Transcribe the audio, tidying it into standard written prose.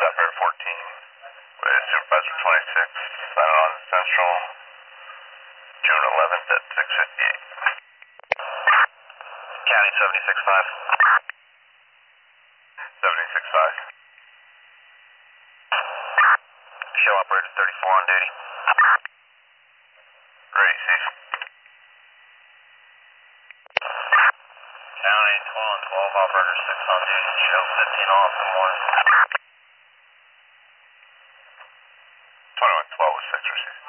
Sapphire 14 with Supervisor 26, signing on Central, June 11th at 6:58. County 76.5. 76.5. Show operator 34 on duty. Ready, Steve. County 12 operator 6 on duty. Show 15 off. Good morning. 2112 with 6 received.